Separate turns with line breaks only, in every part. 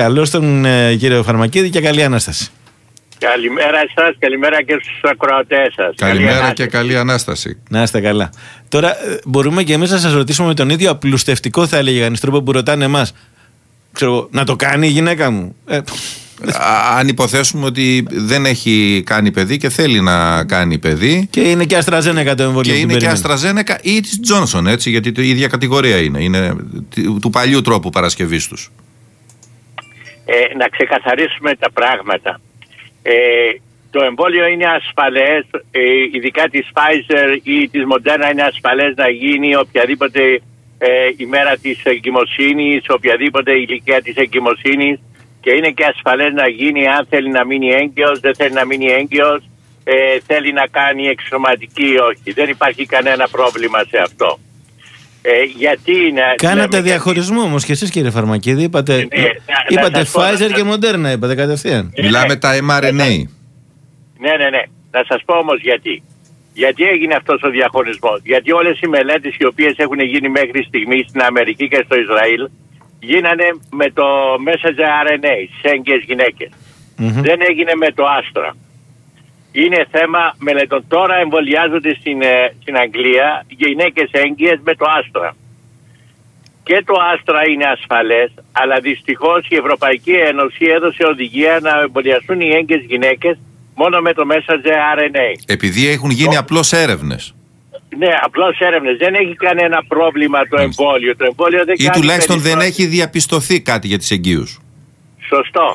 Καλώς τον κύριο Φαρμακίδη και καλή Ανάσταση.
Καλημέρα σας, καλημέρα και στους ακροατές σας.
Καλημέρα και καλή Ανάσταση.
Να είστε καλά. Τώρα μπορούμε και εμείς να σας ρωτήσουμε με τον ίδιο απλουστευτικό, θα έλεγε κανείς, τρόπο που ρωτάνε εμάς. Ξέρω, να το κάνει η γυναίκα μου.
Αν υποθέσουμε ότι δεν έχει κάνει παιδί και θέλει να κάνει παιδί.
Και είναι και AstraZeneca το εμβόλιο.
Και είναι και AstraZeneca ή της Johnson, έτσι, γιατί η ίδια κατηγορία είναι. Είναι του παλιού τρόπου παρασκευής τους.
Να ξεκαθαρίσουμε τα πράγματα. Το εμβόλιο είναι ασφαλές, ειδικά της Pfizer ή της Moderna είναι ασφαλές να γίνει οποιαδήποτε ημέρα της εγκυμοσύνης, οποιαδήποτε ηλικία της εγκυμοσύνης, και είναι και ασφαλές να γίνει αν θέλει να μείνει έγκυος, δεν θέλει να μείνει έγκυος, θέλει να κάνει εξωματική ή όχι. Δεν υπάρχει κανένα πρόβλημα σε αυτό. Γιατί
κάνατε διαχωρισμό όμως και εσείς, κύριε Φαρμακίδη, είπατε Pfizer και Moderna, είπατε κατευθείαν.
Μιλάμε τα mRNA.
Ναι. Να σας πω όμως γιατί. Γιατί έγινε αυτός ο διαχωρισμός. Γιατί όλες οι μελέτες οι οποίες έχουν γίνει μέχρι στιγμή στην Αμερική και στο Ισραήλ γίνανε με το messenger RNA στις έγκυες γυναίκες. Δεν έγινε με το Astra. Είναι θέμα μελετών. Τώρα εμβολιάζονται στην Αγγλία γυναίκες έγκυες με το Astra. Και το Astra είναι ασφαλές, αλλά δυστυχώς η Ευρωπαϊκή Ένωση έδωσε οδηγία να εμβολιαστούν οι έγκυες γυναίκες μόνο με το messenger RNA.
Επειδή έχουν γίνει απλώς έρευνες.
Ναι, απλώς έρευνες. Δεν έχει κανένα πρόβλημα το εμβόλιο. Το εμβόλιο δεν
ή
κάνει
τουλάχιστον δεν έχει διαπιστωθεί κάτι για τις εγγύους.
Σωστό.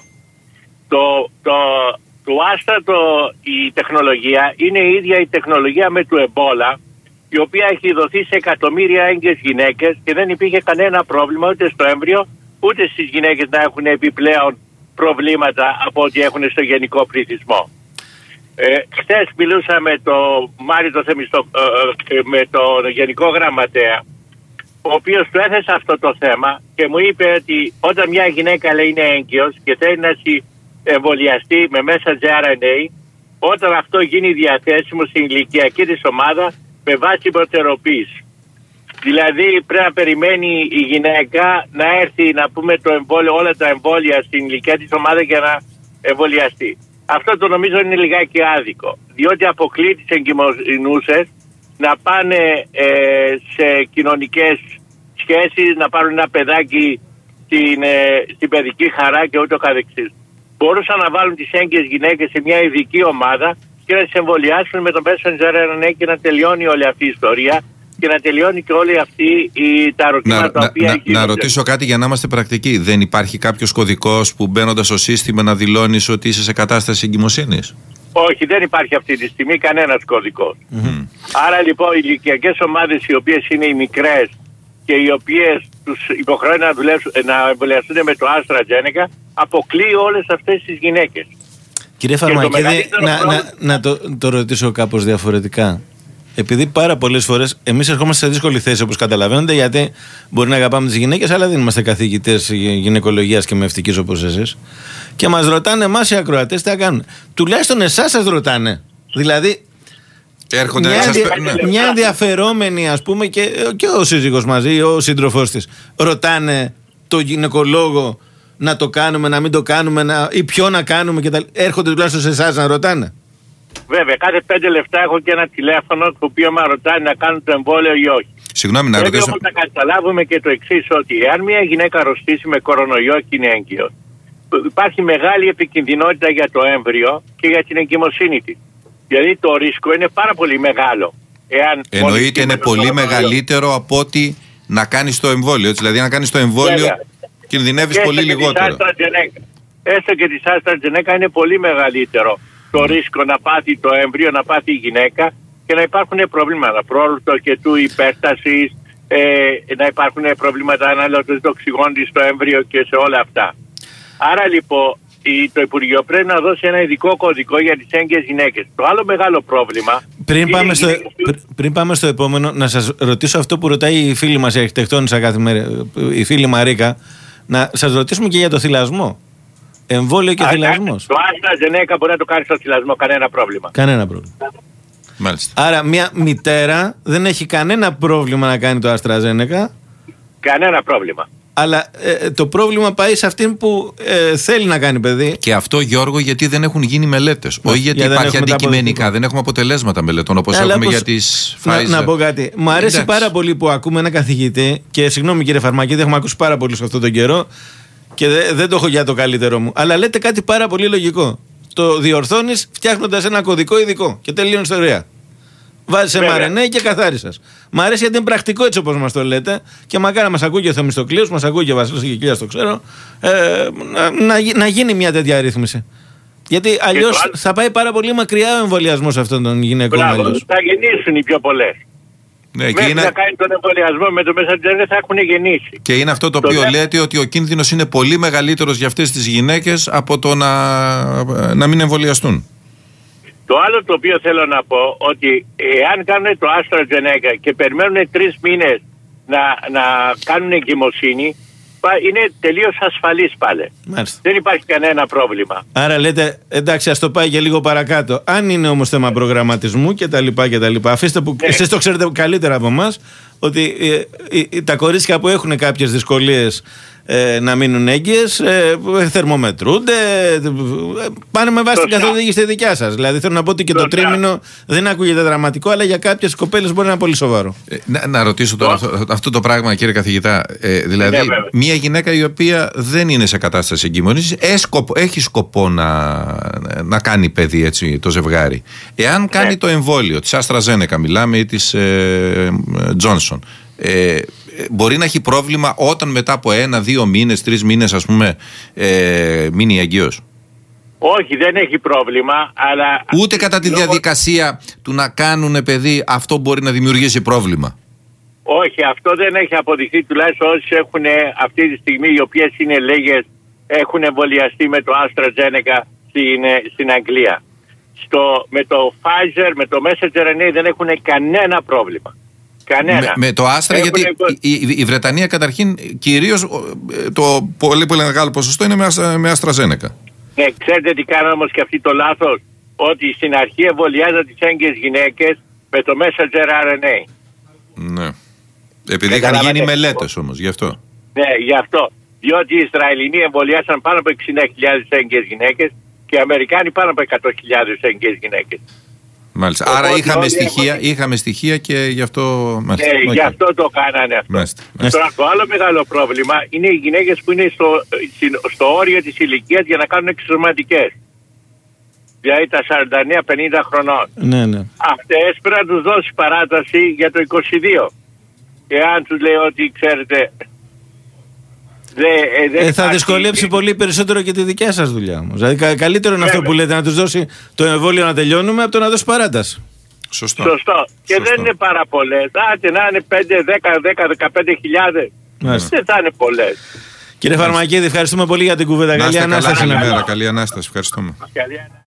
Το Astra, η τεχνολογία είναι η ίδια η τεχνολογία με του εμπόλα, η οποία έχει δοθεί σε εκατομμύρια έγκυες γυναίκες και δεν υπήρχε κανένα πρόβλημα ούτε στο έμβριο ούτε στις γυναίκες να έχουν επιπλέον προβλήματα από ό,τι έχουν στο γενικό πληθυσμό. Χθες μιλούσα με τον Μάριο με τον Γενικό Γραμματέα, ο οποίος του έθεσε αυτό το θέμα και μου είπε ότι όταν μια γυναίκα λέει είναι έγκυος και θέλει να εμβολιαστεί με messenger RNA, όταν αυτό γίνει διαθέσιμο στην ηλικιακή της ομάδα με βάση προτεραιοποίηση. Δηλαδή πρέπει να περιμένει η γυναίκα να έρθει να πούμε το εμβόλιο, όλα τα εμβόλια στην ηλικία της ομάδα για να εμβολιαστεί. Αυτό το νομίζω είναι λιγάκι άδικο, διότι αποκλεί τις εγκυμοσυνούσες να πάνε σε κοινωνικές σχέσεις, να πάρουν ένα παιδάκι στην παιδική χαρά και ούτω καθεξής. Μπορούσαν να βάλουν τις έγκυες γυναίκες σε μια ειδική ομάδα και να τις εμβολιάσουν με τον messenger RNA και να τελειώνει όλη αυτή η ιστορία και να τελειώνει και όλη αυτή τα ερωτήματα τα οποία
να ρωτήσω κάτι για να είμαστε πρακτικοί. Δεν υπάρχει κάποιος κωδικός που μπαίνοντας στο σύστημα να δηλώνεις ότι είσαι σε κατάσταση εγκυμοσύνης?
Όχι, δεν υπάρχει αυτή τη στιγμή κανένας κωδικός. Άρα λοιπόν οι ηλικιακές ομάδες οι οποίες είναι οι μικρές και οι οποίες τους υποχρεώνει να εμβολιαστούν με το AstraZeneca αποκλείει όλες αυτές τις γυναίκες.
Κύριε Φαρμακίδη, να το ρωτήσω κάπως διαφορετικά. Επειδή πάρα πολλές φορές εμείς ερχόμαστε σε δύσκολη θέση, όπως καταλαβαίνετε, γιατί μπορεί να αγαπάμε τις γυναίκες, αλλά δεν είμαστε καθηγητές γυναικολογίας και μευτικής όπως εσείς. Και μας ρωτάνε εμάς οι ακροατές τι θα κάνουν. Τουλάχιστον εσάς σας ρωτάνε. Δηλαδή, μια ενδιαφερόμενη, ας πούμε, και ο σύζυγος μαζί, ο σύντροφός της, ρωτάνε το γυναικολόγο να το κάνουμε, να μην το κάνουμε, ή ποιο να κάνουμε κτλ. Έρχονται τουλάχιστον σε εσάς να ρωτάνε.
Βέβαια, κάθε 5 λεπτά έχω και ένα τηλέφωνο το οποίο με ρωτάει να κάνω το εμβόλιο ή όχι.
Συγγνώμη, να ρωτήσω.
Πρέπει να καταλάβουμε και το εξής, ότι εάν μια γυναίκα αρρωστήσει με κορονοϊό και είναι έγκυος, υπάρχει μεγάλη επικινδυνότητα για το έμβριο και για την εγκυμοσύνη της. Δηλαδή το ρίσκο είναι πάρα πολύ μεγάλο.
Εννοείται είναι πολύ μεγαλύτερο από ότι να κάνεις το εμβόλιο. Δηλαδή, να κάνεις το εμβόλιο κινδυνεύεις πολύ λιγότερο.
Έστω και της AstraZeneca είναι πολύ μεγαλύτερο το ρίσκο να πάθει το έμβριο, να πάθει η γυναίκα και να υπάρχουν προβλήματα πρόβλητο και του υπέρτασης, να υπάρχουν προβλήματα ανάλογα το οξυγόντι στο έμβριο και σε όλα αυτά. Άρα λοιπόν το Υπουργείο πρέπει να δώσει ένα ειδικό κωδικό για τις έγκυες γυναίκες. Το άλλο μεγάλο πρόβλημα...
Πριν πάμε στο επόμενο, να σας ρωτήσω αυτό που ρωτάει η φίλη μας η αρχιτεκτόνισσα κάθε μέρα, η φίλη Μαρίκα, να σας ρωτήσουμε και για το θυλασμό. Εμβόλιο και θυλασμός.
Το AstraZeneca μπορεί να το κάνει στο θυλασμό, κανένα πρόβλημα.
Κανένα πρόβλημα.
Μάλιστα.
Άρα μια μητέρα δεν έχει κανένα πρόβλημα να κάνει το AstraZeneca.
Κανένα πρόβλημα.
Αλλά το πρόβλημα πάει σε αυτήν που θέλει να κάνει παιδί.
Και αυτό, Γιώργο, γιατί δεν έχουν γίνει μελέτες. Όχι γιατί υπάρχει αντικειμενικά, δεν έχουμε αποτελέσματα μελετών όπως έχουμε για τις Pfizer.
Να πω κάτι. Μου αρέσει πάρα πολύ που ακούμε ένα καθηγητή, και συγγνώμη κύριε Φαρμακίδη, έχουμε ακούσει πάρα πολύ σε αυτόν τον καιρό και δεν το έχω για το καλύτερό μου. Αλλά λέτε κάτι πάρα πολύ λογικό. Το διορθώνεις φτιάχνοντας ένα κωδικό ειδικό και τελείωνε ιστορία. Βάζεις mRNA και καθάρισας. Μ' αρέσει γιατί είναι πρακτικό έτσι όπως μας το λέτε, και μακάρι να μας ακούει και ο Θεμιστοκλέος, μας ακούει και ο Βασίλης Κικίλιας, το ξέρω, να γίνει μια τέτοια ρύθμιση. Γιατί αλλιώς θα πάει πάρα πολύ μακριά ο εμβολιασμός αυτών των γυναικών.
Θα γεννήσουν οι πιο πολλές.
Ναι,
μέχρι να κάνει τον εμβολιασμό με το Messenger δεν θα έχουν γεννήσει.
Και είναι αυτό το οποίο λέτε, ότι ο κίνδυνος είναι πολύ μεγαλύτερος για αυτές τις γυναίκες από το να μην εμβολιαστούν.
Το άλλο το οποίο θέλω να πω, ότι εάν κάνουν το AstraZeneca και περιμένουν 3 μήνες να κάνουν εγκυμοσύνη, είναι τελείως ασφαλής πάλι.
Μάλιστα.
Δεν υπάρχει κανένα πρόβλημα.
Άρα λέτε, εντάξει, ας το πάει και λίγο παρακάτω. Αν είναι όμως θέμα προγραμματισμού κτλ. Αφήστε που εσείς το ξέρετε καλύτερα από εμάς, ότι τα κορίτσια που έχουν κάποιες δυσκολίες να μείνουν έγκυες, θερμομετρούνται, πάνε με βάση την καθοδήγηση τη δικιά σας. Δηλαδή θέλω να πω ότι και το τρίμηνο δεν ακούγεται δραματικό, αλλά για κάποιες κοπέλες μπορεί να είναι πολύ σοβαρό.
Να ρωτήσω τώρα αυτό το πράγμα, κύριε καθηγητά. Δηλαδή, μια γυναίκα η οποία δεν είναι σε κατάσταση εγκυμονής, έχει σκοπό να κάνει παιδί, έτσι, το ζευγάρι. Εάν κάνει το εμβόλιο της AstraZeneca, μιλάμε, ή της Johnson, μπορεί να έχει πρόβλημα όταν μετά από 1, 2 μήνες, 3 μήνες, ας πούμε, μείνει έγκυος?
Όχι, δεν έχει πρόβλημα, αλλά...
Ούτε κατά τη διαδικασία του να κάνουν παιδί αυτό μπορεί να δημιουργήσει πρόβλημα?
Όχι, αυτό δεν έχει αποδειχθεί, τουλάχιστον όσοι έχουν αυτή τη στιγμή, οι οποίες είναι λέγες, έχουν εμβολιαστεί με το AstraZeneca στην Αγγλία. Με το Pfizer, με το Messenger RNA δεν έχουν κανένα πρόβλημα.
Με το Άστρα, γιατί η Βρετανία καταρχήν κυρίως το πολύ πολύ μεγάλο ποσοστό είναι με AstraZeneca.
Ναι, ξέρετε τι κάνουν όμως και αυτοί το λάθος? Ότι στην αρχή εμβολιάζαν τις έγκυες γυναίκες με το Messenger RNA.
Ναι. Επειδή είχαν γίνει μελέτες όμως, γι' αυτό.
Ναι, γι' αυτό. Διότι οι Ισραηλινοί εμβολιάσαν πάνω από 60.000 έγκυες γυναίκες και οι Αμερικάνοι πάνω από 100.000 έγκυες γυναίκες.
Μάλιστα. Άρα είχαμε στοιχεία και γι' αυτό...
Γι' αυτό το κάνανε αυτό.
Μάλιστα.
Τώρα το άλλο μεγάλο πρόβλημα είναι οι γυναίκες που είναι στο όριο της ηλικίας για να κάνουν εξισωματικές. Δηλαδή τα 49-50 χρονών.
Ναι.
Αυτές πρέπει να τους δώσει παράταση για το 22. Εάν τους λέει ότι ξέρετε...
θα δυσκολέψει πολύ περισσότερο και τη δικιά σας δουλειά όμως. Δηλαδή καλύτερο είναι αυτό που λέτε, να τους δώσει το εμβόλιο να τελειώνουμε, από το να δώσει παράταση.
Σωστό. Και δεν είναι πάρα πολλές. Άντε να είναι 5, 10, 15 χιλιάδες. Δεν θα είναι πολλές.
Κύριε Φαρμακίδη, ευχαριστούμε πολύ για την κουβέντα. Καλή Ανάσταση.
Καλή Ανάσταση, ευχαριστούμε.